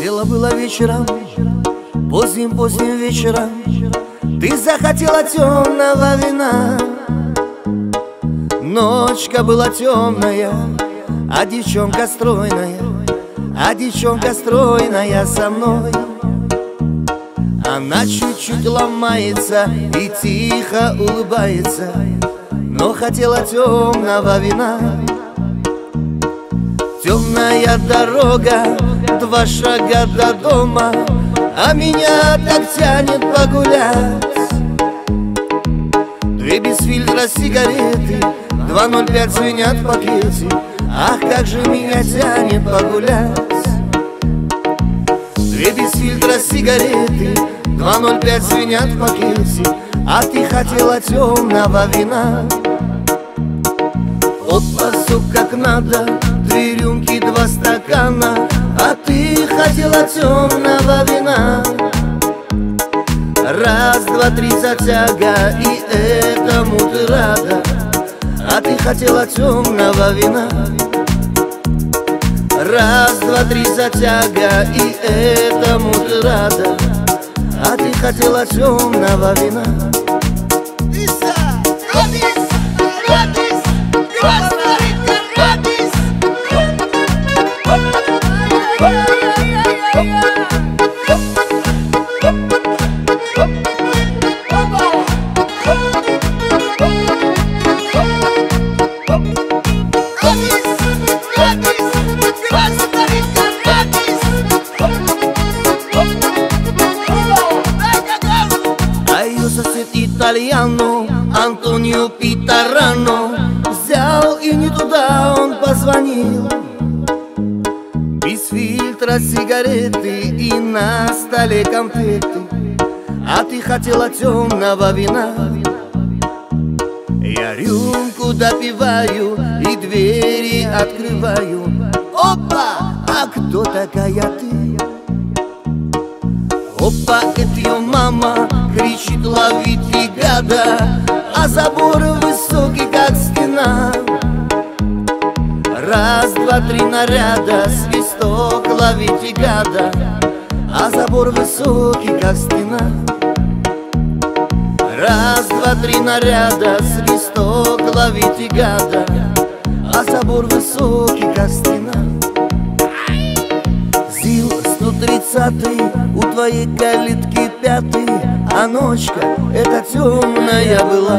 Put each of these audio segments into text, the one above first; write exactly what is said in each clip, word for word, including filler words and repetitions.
Дело было вечером, поздним-поздним вечером. Ты захотела темного вина. Ночка была темная, а девчонка стройная, а девчонка стройная со мной. Она чуть-чуть ломается и тихо улыбается, но хотела темного вина. Темная дорога, два шага до дома, а меня так тянет погулять. Две без фильтра сигареты, два ноль пять звенят в пакете. Ах, как же меня тянет погулять. Две без фильтра сигареты, два ноль пять звенят в пакете. А ты хотела темного вина. Опа, все как надо, три рюмки, два стакана, а ты хотела темного вина. Раз, два, три затяга, и этому ты рада, а ты хотела темного вина. Раз, два, три затяга, и этому ты рада, а ты хотела темного вина. Итальяну Антонио Питарано взял, и не туда он позвонил. Без фильтра сигареты и на столе конфеты, а ты хотела темного вина. Я рюмку допиваю и двери открываю. Опа, а кто такая ты? Опа, это ее мама кричит: ловите гада, а забор высокий, как стена. Раз, два, три наряда, свисток, ловите гада, а забор высокий, как стена. Раз, два, три наряда, свисток, ловите гада, а забор высокий, как стена. ЗИЛ сто тридцатый, у твоей калитки пятый, а ночка эта темная была.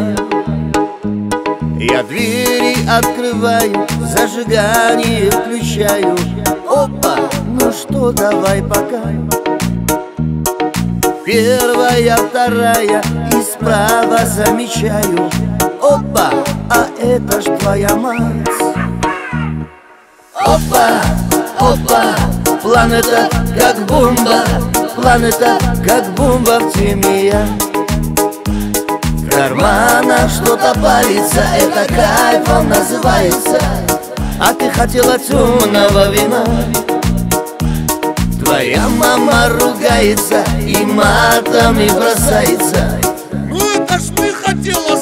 Я двери открываю, зажигание включаю. Опа, ну что, давай пока. Первая, вторая и справа замечаю. Опа, а это ж твоя мать. Опа, опа, планета как бомба, планета как бомба в теме я. В карманах что-то палится, это кайфом называется, а ты хотела темного вина. Твоя мама ругается и матом и бросается. Ну это ж ты хотела